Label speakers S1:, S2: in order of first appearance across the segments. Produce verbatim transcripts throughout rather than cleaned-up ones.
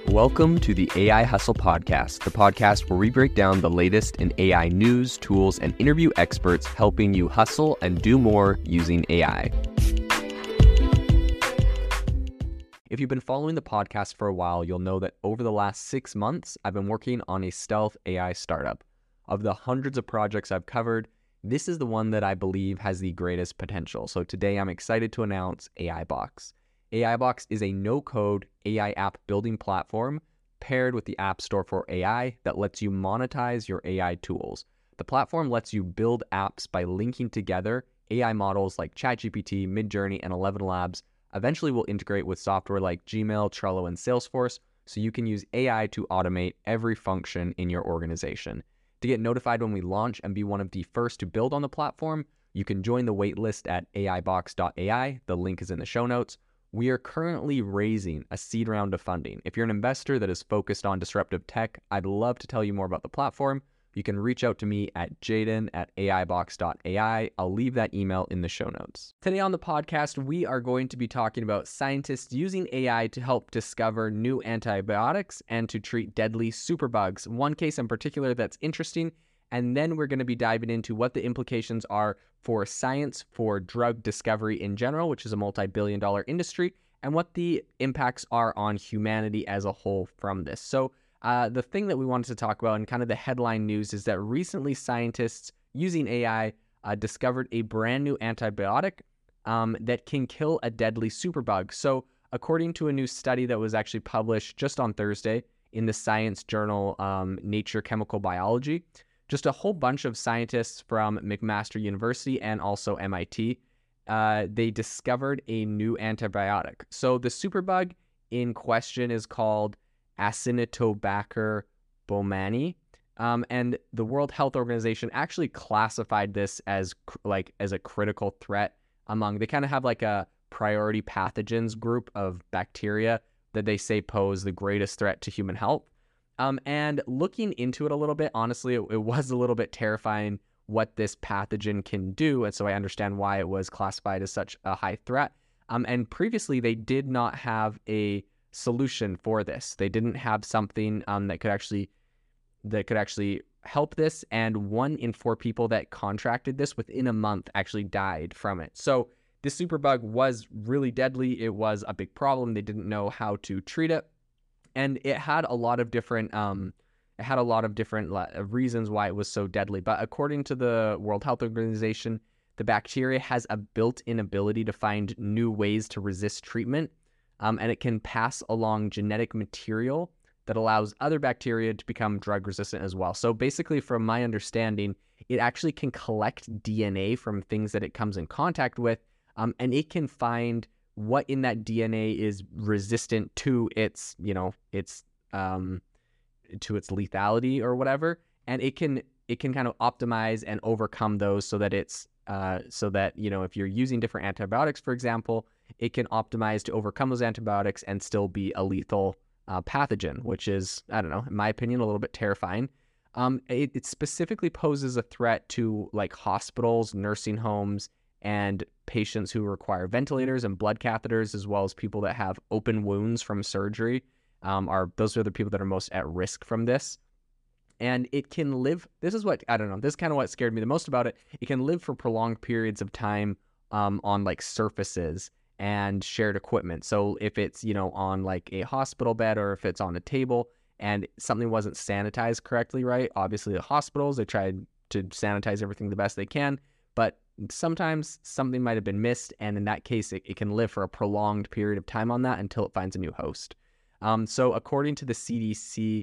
S1: Welcome to the A I Hustle Podcast, the podcast where we break down the latest in A I news, tools, and interview experts helping you hustle and do more using A I. If you've been following the podcast for a while, you'll know that over the last six months, I've been working on a stealth A I startup. Of the hundreds of projects I've covered, this is the one that I believe has the greatest potential. So today I'm excited to announce AIBox. AIBox is a no-code A I app building platform paired with the App Store for A I that lets you monetize your A I tools. The platform lets you build apps by linking together A I models like ChatGPT, Midjourney, and Eleven Labs. Eventually will integrate with software like Gmail, Trello, and Salesforce, so you can use A I to automate every function in your organization. To get notified when we launch and be one of the first to build on the platform, you can join the waitlist at A I box dot A I. The link is in the show notes. We are currently raising a seed round of funding. If you're an investor that is focused on disruptive tech, I'd love to tell you more about the platform. You can reach out to me at Jaden at A I box dot A I. I'll leave that email in the show notes. Today on the podcast, we are going to be talking about scientists using A I to help discover new antibiotics and to treat deadly superbugs. One case in particular that's interesting, and then we're going to be diving into what the implications are for science, for drug discovery in general, which is a multi-billion dollar industry, and what the impacts are on humanity as a whole from this. So uh, the thing that we wanted to talk about and kind of the headline news is that recently scientists using A I uh, discovered a brand new antibiotic um, that can kill a deadly superbug. So according to a new study that was actually published just on Thursday in the science journal um, Nature Chemical Biology, just a whole bunch of scientists from McMaster University and also M I T, uh, they discovered a new antibiotic. So the superbug in question is called Acinetobacter baumannii, um, and the World Health Organization actually classified this as cr- like as a critical threat among. They kind of have like a priority pathogens group of bacteria that they say pose the greatest threat to human health. Um, and looking into it a little bit, honestly, it, it was a little bit terrifying what this pathogen can do. And so I understand why it was classified as such a high threat. Um, and previously, they did not have a solution for this. They didn't have something um, that could actually that could actually help this. And one in four people that contracted this within a month actually died from it. So this superbug was really deadly. It was a big problem. They didn't know how to treat it. And it had a lot of different, um, it had a lot of different reasons why it was so deadly. But according to the World Health Organization, the bacteria has a built-in ability to find new ways to resist treatment, um, and it can pass along genetic material that allows other bacteria to become drug-resistant as well. So basically, from my understanding, it actually can collect D N A from things that it comes in contact with, um, and it can find what in that D N A is resistant to its, you know, its um, to its lethality or whatever, and it can it can kind of optimize and overcome those so that it's uh, so that you know if you're using different antibiotics, for example, it can optimize to overcome those antibiotics and still be a lethal uh, pathogen, which is, I don't know, in my opinion, a little bit terrifying. Um, it, it specifically poses a threat to like hospitals, nursing homes, and patients who require ventilators and blood catheters, as well as people that have open wounds from surgery. Um, are those are the people that are most at risk from this. And it can live, this is what, I don't know, this is kind of what scared me the most about it. It can live for prolonged periods of time um, on like surfaces and shared equipment. So if it's, you know, on like a hospital bed or if it's on a table and something wasn't sanitized correctly, right? Obviously the hospitals, they tried to sanitize everything the best they can, but sometimes something might have been missed, and in that case, it, it can live for a prolonged period of time on that until it finds a new host. Um, so according to the C D C,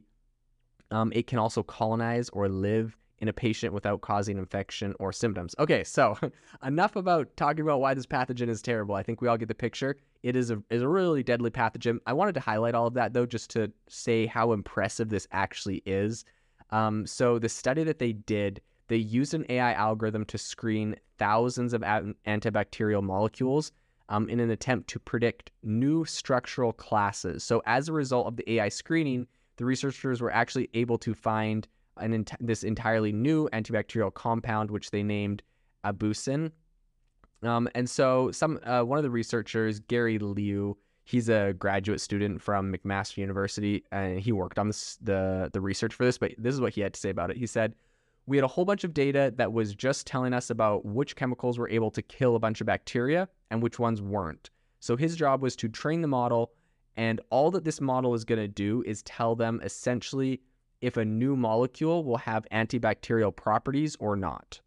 S1: um, it can also colonize or live in a patient without causing infection or symptoms. Okay, so enough about talking about why this pathogen is terrible. I think we all get the picture. It is a, is a really deadly pathogen. I wanted to highlight all of that, though, just to say how impressive this actually is. Um, so the study that they did, they used an A I algorithm to screen thousands of antibacterial molecules um, in an attempt to predict new structural classes. So as a result of the A I screening, the researchers were actually able to find an ent- this entirely new antibacterial compound, which they named abusin. Um, and so some uh, one of the researchers, Gary Liu, He's a graduate student from McMaster University, and he worked on this, the, the research for this, but this is what he had to say about it. He said, "We had a whole bunch of data that was just telling us about which chemicals were able to kill a bunch of bacteria and which ones weren't. So his job was to train the model, and all that this model is going to do is tell them essentially if a new molecule will have antibacterial properties or not.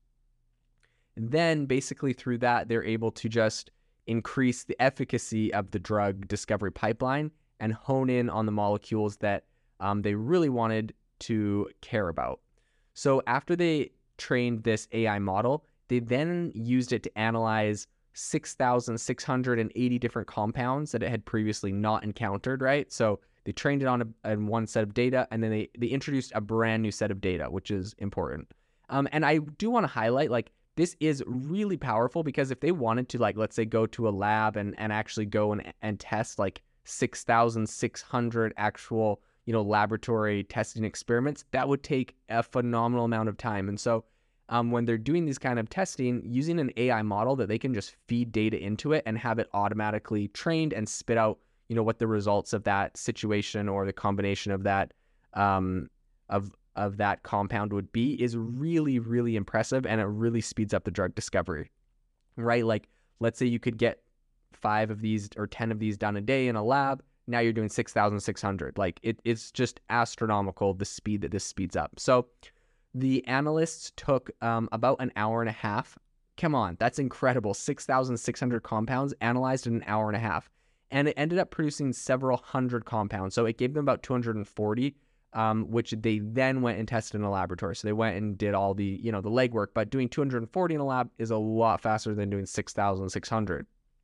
S1: And then basically through that, they're able to just increase the efficacy of the drug discovery pipeline and hone in on the molecules that um, they really wanted to care about. So after they trained this A I model, they then used it to analyze six thousand six hundred eighty different compounds that it had previously not encountered, right? So they trained it on, a, on one set of data, and then they, they introduced a brand new set of data, which is important. Um, and I do want to highlight, like, this is really powerful because if they wanted to, like, let's say go to a lab and, and actually go and, and test like six thousand six hundred actual, you know, laboratory testing experiments, that would take a phenomenal amount of time. And so um, when they're doing these kind of testing, using an A I model that they can just feed data into it and have it automatically trained and spit out, you know, what the results of that situation or the combination of that, um, of of that compound would be is really, really impressive, and it really speeds up the drug discovery, right? Like, let's say you could get five of these or ten of these done a day in a lab. Now you're doing six thousand six hundred. Like, it, it's just astronomical, the speed that this speeds up. So the analysts took um, about an hour and a half. Come on, that's incredible. six thousand six hundred compounds analyzed in an hour and a half. And it ended up producing several hundred compounds. So it gave them about two hundred forty, um, which they then went and tested in a laboratory. So they went and did all the, you know, the legwork, but doing two hundred forty in a lab is a lot faster than doing six thousand six hundred.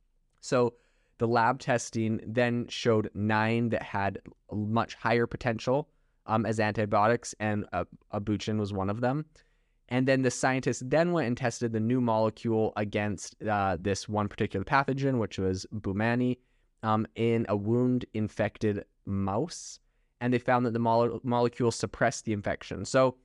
S1: So the lab testing then showed nine that had much higher potential um, as antibiotics, and uh, abuchin was one of them. And then the scientists then went and tested the new molecule against uh, this one particular pathogen, which was Bumani, um, in a wound-infected mouse. And they found that the mole- molecule suppressed the infection. So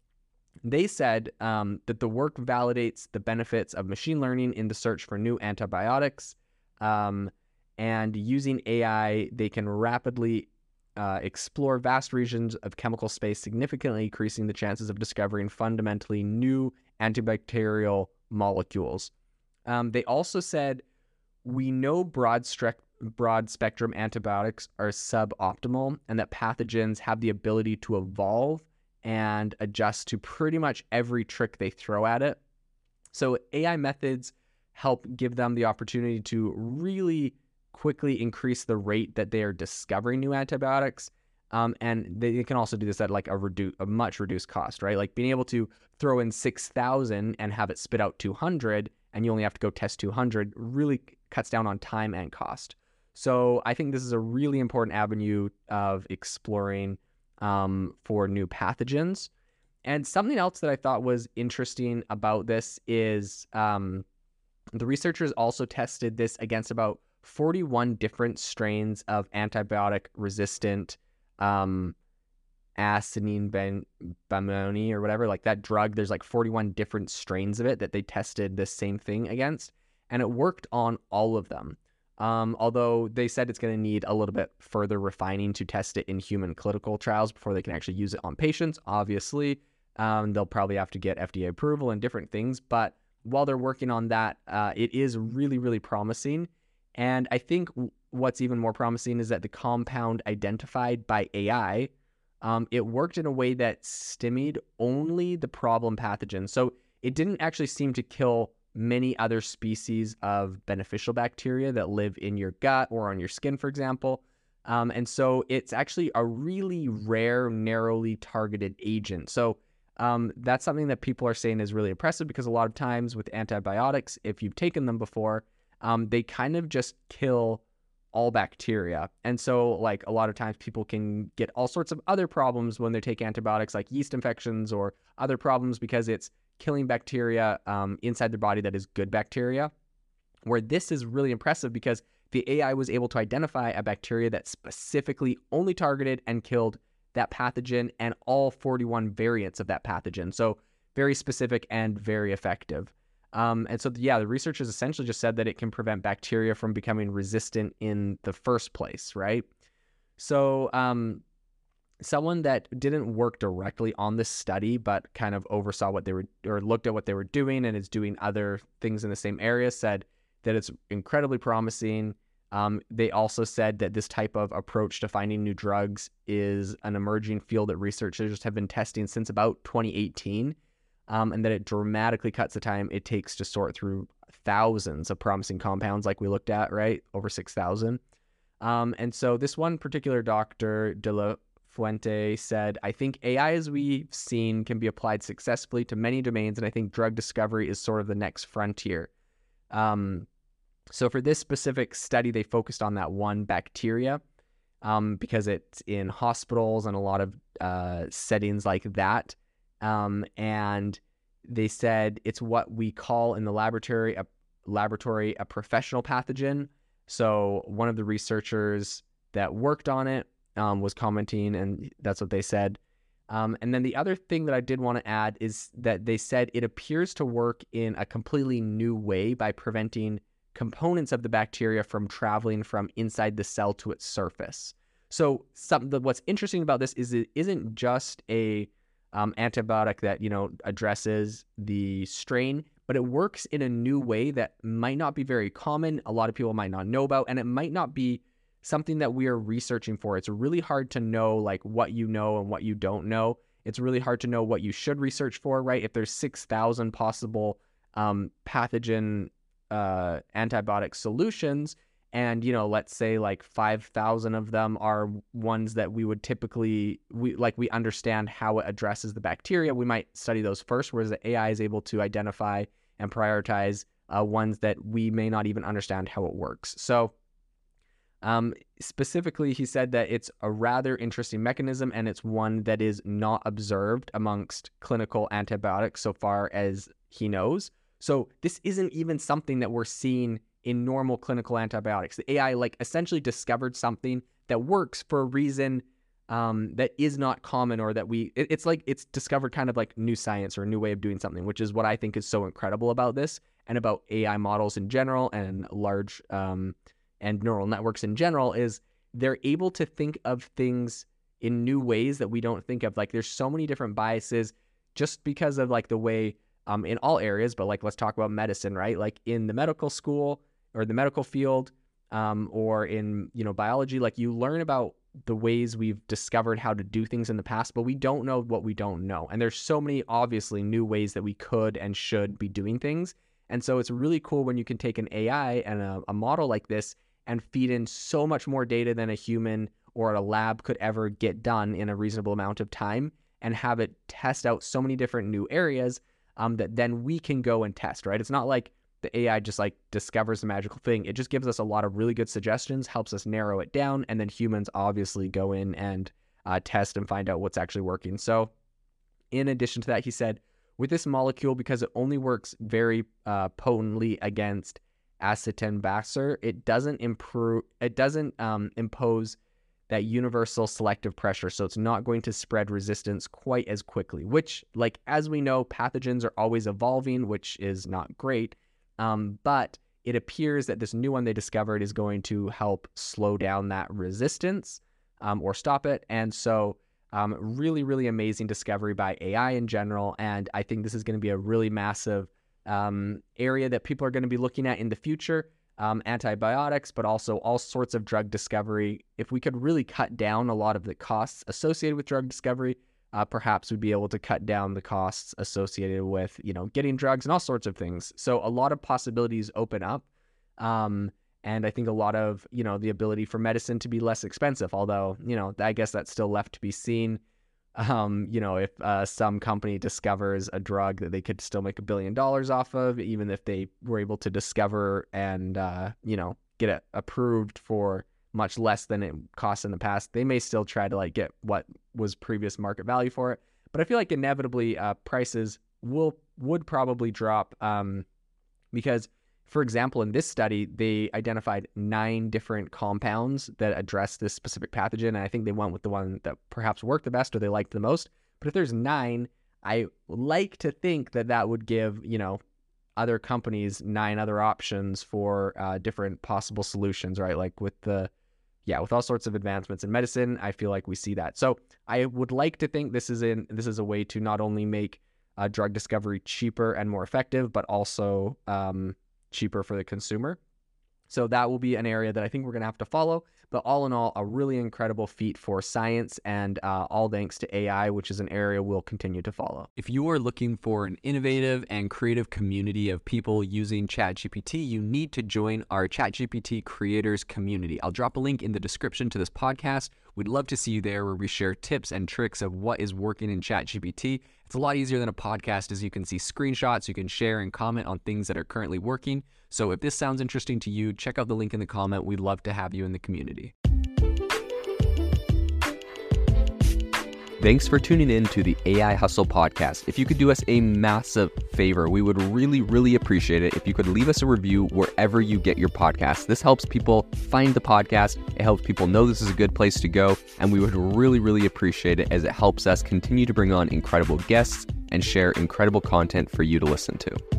S1: they said um, that the work validates the benefits of machine learning in the search for new antibiotics. Um, and using A I, they can rapidly uh, explore vast regions of chemical space, significantly increasing the chances of discovering fundamentally new antibacterial molecules. Um, they also said, we know broad, stre- broad spectrum antibiotics are suboptimal, and that pathogens have the ability to evolve and adjust to pretty much every trick they throw at it. So A I methods help give them the opportunity to really quickly increase the rate that they are discovering new antibiotics. Um, and they can also do this at like a, redu- a much reduced cost, right? Like being able to throw in six thousand and have it spit out two hundred, and you only have to go test two hundred, really cuts down on time and cost. So I think this is a really important avenue of exploring um, for new pathogens. And something else that I thought was interesting about this is um, the researchers also tested this against about forty-one different strains of antibiotic-resistant um, acinine ben- bamoni or whatever, like that drug. There's like forty-one different strains of it that they tested the same thing against, and it worked on all of them. Um, although they said it's going to need a little bit further refining to test it in human clinical trials before they can actually use it on patients. Obviously, um, they'll probably have to get F D A approval and different things, but while they're working on that, uh, it is really, really promising. And I think what's even more promising is that the compound identified by A I, um, it worked in a way that stymied only the problem pathogen. So it didn't actually seem to kill many other species of beneficial bacteria that live in your gut or on your skin, for example. Um, and so it's actually a really rare, narrowly targeted agent. So um, that's something that people are saying is really impressive, because a lot of times with antibiotics, if you've taken them before, um, they kind of just kill all bacteria. And so like a lot of times people can get all sorts of other problems when they take antibiotics, like yeast infections or other problems, because it's killing bacteria um, inside their body that is good bacteria, where this is really impressive because the A I was able to identify a bacteria that specifically only targeted and killed that pathogen and all forty-one variants of that pathogen. So very specific and very effective. Um, and so, yeah, the researchers essentially just said that it can prevent bacteria from becoming resistant in the first place, right? So um, someone that didn't work directly on this study, but kind of oversaw what they were, or looked at what they were doing and is doing other things in the same area, said that it's incredibly promising. Um, they also said that this type of approach to finding new drugs is an emerging field that researchers have been testing since about twenty eighteen, um, and that it dramatically cuts the time it takes to sort through thousands of promising compounds like we looked at, right? Over six thousand. Um, and so this one particular doctor, De La Fuente, said, I think A I, as we've seen, can be applied successfully to many domains, and I think drug discovery is sort of the next frontier. Um, so for this specific study, they focused on that one bacteria um, because it's in hospitals and a lot of uh, settings like that. Um, and they said it's what we call in the laboratory a laboratory a professional pathogen. So one of the researchers that worked on it um, was commenting, and that's what they said. Um, and then the other thing that I did want to add is that they said it appears to work in a completely new way by preventing components of the bacteria from traveling from inside the cell to its surface. So some, the, what's interesting about this is it isn't just a um, antibiotic that, you know, addresses the strain, but it works in a new way that might not be very common. A lot of people might not know about, and it might not be something that we are researching for. It's really hard to know like what you know and what you don't know. It's really hard to know what you should research for, right? If there's six thousand possible um, pathogen uh, antibiotic solutions, and, you know, let's say like five thousand of them are ones that we would typically, we like we understand how it addresses the bacteria, we might study those first, whereas the A I is able to identify and prioritize uh, ones that we may not even understand how it works. So um, specifically, he said that it's a rather interesting mechanism, and it's one that is not observed amongst clinical antibiotics so far as he knows. So this isn't even something that we're seeing in normal clinical antibiotics. The A I like essentially discovered something that works for a reason um, that is not common, or that we, it, it's like it's discovered kind of like new science or a new way of doing something, which is what I think is so incredible about this and about A I models in general and large um, and neural networks in general, is they're able to think of things in new ways that we don't think of. Like there's so many different biases just because of like the way um, in all areas, but like let's talk about medicine, right? Like in the medical school or the medical field um, or in, you know, biology, like you learn about the ways we've discovered how to do things in the past, but we don't know what we don't know. And there's so many obviously new ways that we could and should be doing things. And so it's really cool when you can take an A I and a, a model like this and feed in so much more data than a human or a lab could ever get done in a reasonable amount of time, and have it test out so many different new areas um, that then we can go and test, right? It's not like the A I just like discovers the magical thing. It just gives us a lot of really good suggestions, helps us narrow it down, and then humans obviously go in and uh, test and find out what's actually working. So in addition to that, he said, with this molecule, because it only works very uh, potently against Acetobacter, it doesn't improve, it doesn't um, impose that universal selective pressure, so it's not going to spread resistance quite as quickly, which, like, as we know, pathogens are always evolving, which is not great, um, but it appears that this new one they discovered is going to help slow down that resistance um, or stop it. And so um, really, really amazing discovery by A I in general, and I think this is going to be a really massive um, area that people are going to be looking at in the future. Um, antibiotics, but also all sorts of drug discovery. If we could really cut down a lot of the costs associated with drug discovery, uh, perhaps we'd be able to cut down the costs associated with, you know, getting drugs and all sorts of things. So a lot of possibilities open up. Um, and I think a lot of, you know, the ability for medicine to be less expensive, although, you know, I guess that's still left to be seen. Um, you know, if uh, some company discovers a drug that they could still make a billion dollars off of, even if they were able to discover and, uh, you know, get it approved for much less than it cost in the past, they may still try to like get what was previous market value for it. But I feel like inevitably uh, prices will would probably drop um, because, for example, in this study, they identified nine different compounds that address this specific pathogen. And I think they went with the one that perhaps worked the best or they liked the most. But if there's nine, I like to think that that would give, you know, other companies nine other options for uh, different possible solutions, right? Like with the, yeah, with all sorts of advancements in medicine, I feel like we see that. So I would like to think this is in this is a way to not only make uh, drug discovery cheaper and more effective, but also um, cheaper for the consumer. So that will be an area that I think we're going to have to follow. But all in all, a really incredible feat for science, and uh, all thanks to A I, which is an area we'll continue to follow.
S2: If you are looking for an innovative and creative community of people using ChatGPT, you need to join our ChatGPT creators community. I'll drop a link in the description to this podcast. We'd love to see you there, where we share tips and tricks of what is working in ChatGPT. It's a lot easier than a podcast, as you can see screenshots, you can share and comment on things that are currently working. So if this sounds interesting to you, check out the link in the comment. We'd love to have you in the community.
S1: Thanks for tuning in to the A I Hustle podcast. If you could do us a massive favor, we would really, really appreciate it if you could leave us a review wherever you get your podcasts. This helps people find the podcast. It helps people know this is a good place to go. And we would really, really appreciate it, as it helps us continue to bring on incredible guests and share incredible content for you to listen to.